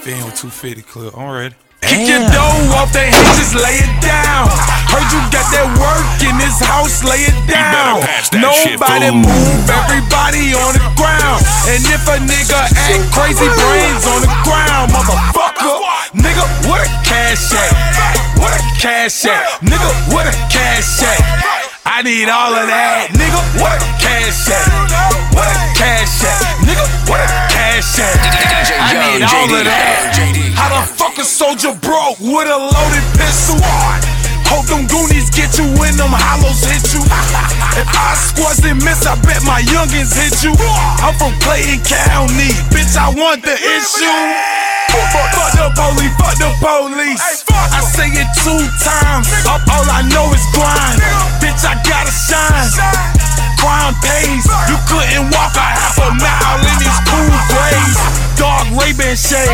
Film 250 clip. I'm ready. Kick your dough off the hinges, just lay it down. Heard you got that work in this house, lay it down. Nobody move, everybody on the ground. And if a nigga act crazy, brains on the ground, motherfucker. Nigga, what a cash at? What a cash at? Nigga, what a cash at? I need all of that. Nigga, what a cash at? What a cash at? Nigga, what a cash at? I need all of that. How the fuck a soldier broke with a loaded pistol? Hope them Goonies get you when them hollows hit you. If I squads and miss, I bet my youngins hit you. I'm from Clayton County, bitch, I want the issue. Fuck the police, fuck the police. I say it 2 times, all I know is grind. Bitch, I gotta shine. Crime pays, you couldn't walk a half a mile in these cool grays. Dog Ray-Ban shades.